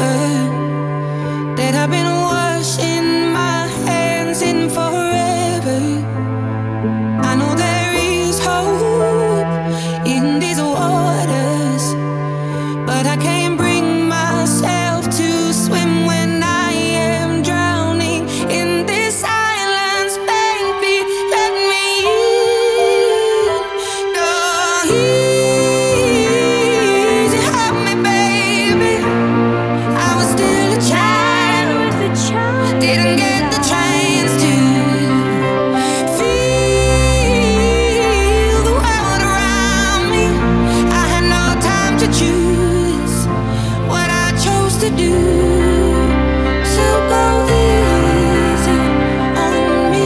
that I've been washing my hands in forever. I know there is hope in these waters, but I can't bring myself to swim when I am drowning in this silence. Baby, let me in. Go easy, help me, baby. I was still a child, didn't get the chance to feel the world around me. I had no time to choose what I chose to do. So go easy on me.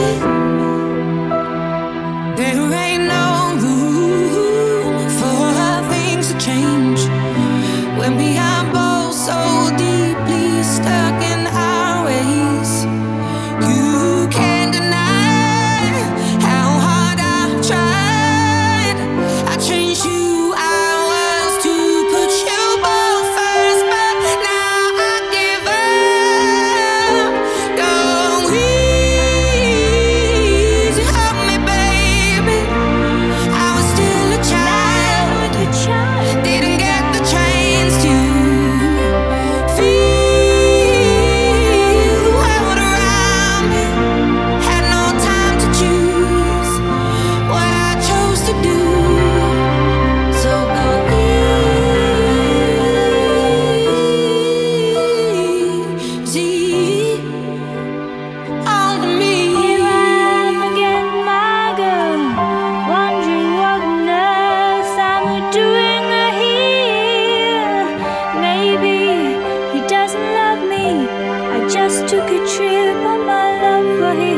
There ain't no room for things to change when we are both so deeply stuck in our ways. You can't deny how hard I've tried. I changed who I was to put you both first, but now I give up. Go easy, help me, baby. I was still a child, didn't get the chance to feel the world around me. Had no time to choose what I chose to do. So go easy on me. Here I am again, my girl, wondering what on earth I'm doing here. Maybe he doesn't love me. I just took a trip on my love for him.